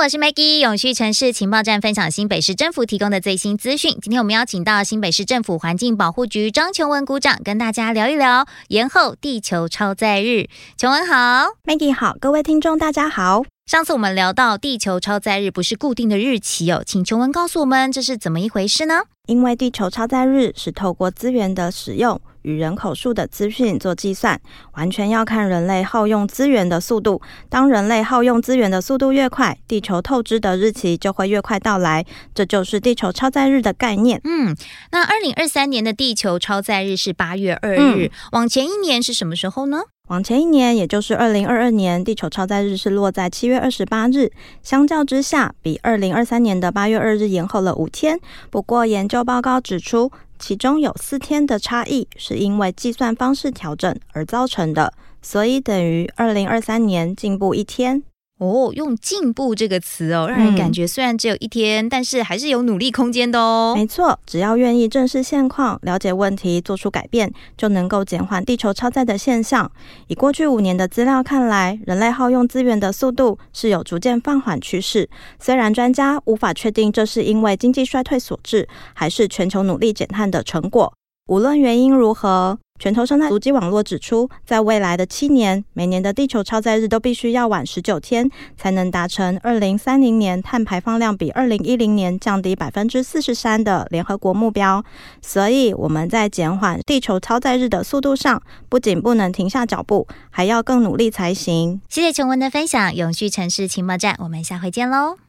我是 Maggie， 永续城市情报站分享新北市政府提供的最新资讯。今天我们邀请到新北市政府环境保护局张琼文股长跟大家聊一聊延后地球超载日。琼文好。 Maggie 好，各位听众大家好。 上次我们聊到地球超载日不是固定的日期哦，请琼文告诉我们这是怎么一回事呢？ 因为地球超载日是透过资源的使用与人口数的资讯做计算，完全要看人类耗用资源的速度。当人类耗用资源的速度越快，地球透支的日期就会越快到来，这就是地球超载日的概念。 那2023年的地球超载日是8月2日，往前一年是什么时候呢？ 往前一年，也就是2022年，地球超载日是落在7月28日，相较之下，比2023年的8月2日延后了5天。不过，研究报告指出，其中有4天的差异是因为计算方式调整而造成的，所以等于2023年进步1天。 用进步这个词让人感觉虽然只有1天，但是还是有努力空间的哦。 没错，只要愿意正视现况，了解问题，做出改变，就能够减缓地球超载的现象。以过去5年的资料看来，人类耗用资源的速度是有逐渐放缓趋势。虽然专家无法确定这是因为经济衰退所致，还是全球努力减碳的成果。无论原因如何，全球生态足迹网络指出，在未来的7年，每年的地球超载日都必须要晚19天，才能达成2030年碳排放量比2010年降低43%的联合国目标。所以我们在减缓地球超载日的速度上，不仅不能停下脚步，还要更努力才行。 谢谢琼文的分享，永续城市情报站，我们下回见喽。